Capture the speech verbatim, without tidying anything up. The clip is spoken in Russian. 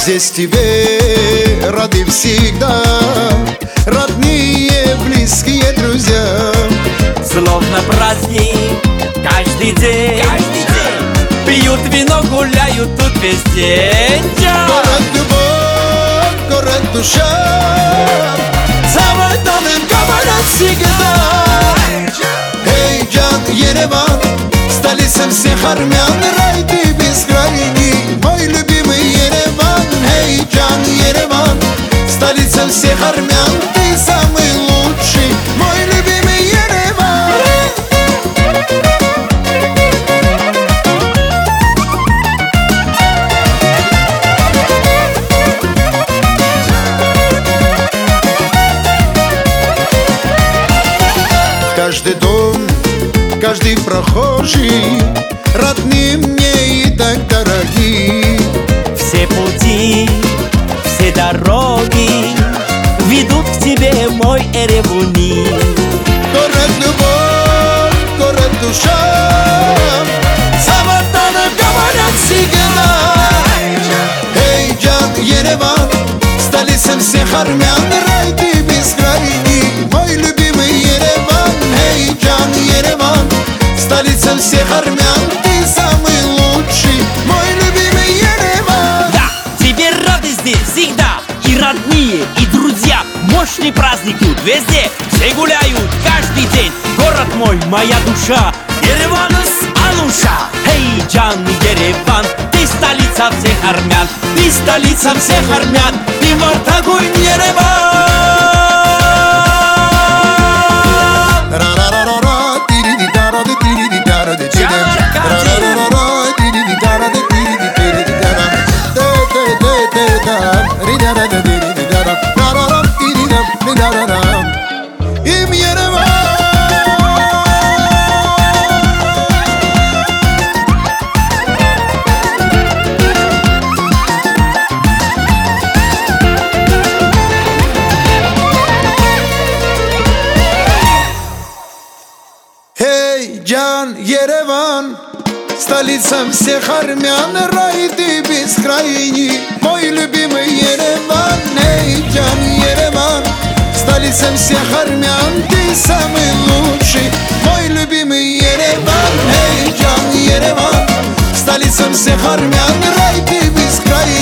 здесь тебе рады всегда, родные, близкие друзья. Словно праздник каждый день, каждый день. Пьют вино, гуляют тут весь день. Город любовь, город душа, Самый добрым говорят всегда. Эй, Джан, Ереван, столица всех армян, рай ты бескрайний, мой любимый Ереван. Эй, Джан, Ереван, столица всех армян, ты самый лучший, мой любимый Ереван. Каждый дом, каждый прохожий родные мне и так дороги. Все пути, все дороги ведут к тебе, мой Эребуни. Город любовь, город душа, Самотаны говорят всегда. Эй, Джан, Ереван, столица всех армян, рай ты бескрайний, мой любимый Ереван. Эй, Джан, Ереван, столица всех армян, ты самый лучший, мой любимый Ереван. Да, тебе рады здесь всегда, и родные, и друзья. Мощный праздник тут везде, все гуляют каждый день. Город мой, моя душа, Ереванус Ануша. Эй, Джан, Ереван, ты столица всех армян, ты столица всех армян, ты Мартагуй, Ереван. Им Ереван. Эй, Джан, Ереван, столица всех армян, рай ты бескрайний, мой любимый Ереван. Эй, Джан, Ереван, столица всех армян, ты самый лучший, мой любимый Ереван. Эй, Джан, Ереван, столица всех армян, рай ты бескрайний.